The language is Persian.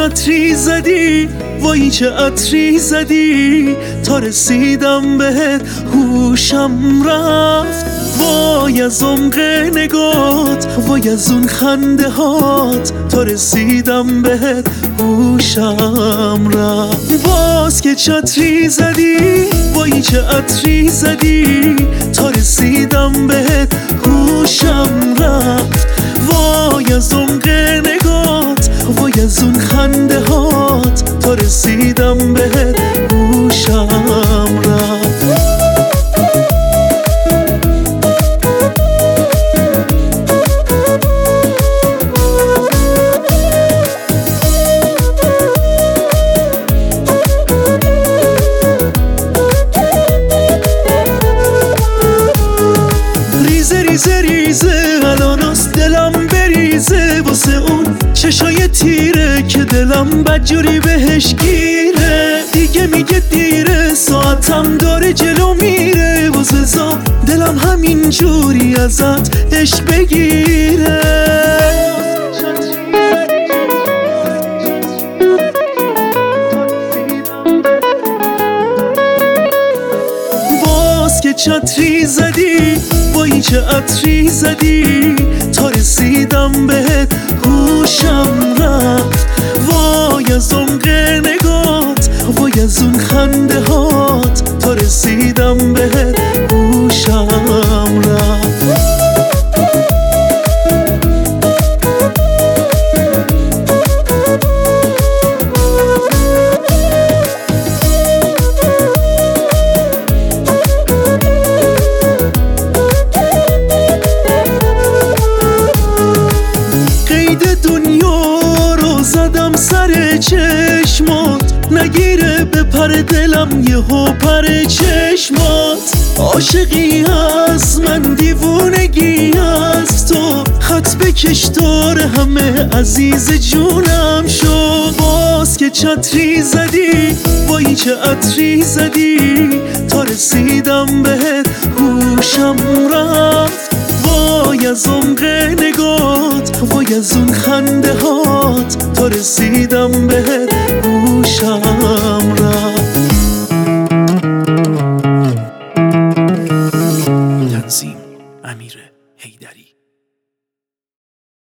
عطری زدی، وای چه عطری زدی، تا رسیدم بهت هوشم رفت. وای از عمق نگات، وای از اون خنده هات، تا رسیدم بهت هوشم رفت. باز که چتری زدی، وای چه عطری زدی، تا رسیدم بهت هوشم رفت. وای از عمق نگات، وای از اون خنده هات، تا رسیدم بهت هوشم رفت. ریزه ریزه الاناست دلم بریزه، واسه اون چشای تیره که دلم بدجوری بهش گیره. دیگه میگه دیره، ساعتم داره جلو میره، واسه زا دلم همین جوری ازت عشق بگیره. باز که چتری زدی، وای چه عطری زدی، تا رسیدم بهت هوشم رفت. وای از عمق نگات، وای از اون خنده هات، تا رسیدم بهت هوشم رفت. دنیا رو زدم سر چشمات، نگیره به پر دلم یهو پر چشمات. عاشقی هست من دیوونگی از تو، خط بکش دار همه عزیز جونم شو. باز که چتری زدی، وای چه عطری زدی، تا رسیدم بهت هوشم رفت. وای از عمق نگات، وای از اون خنده هات، تا رسیدم بهت هوشم رفت.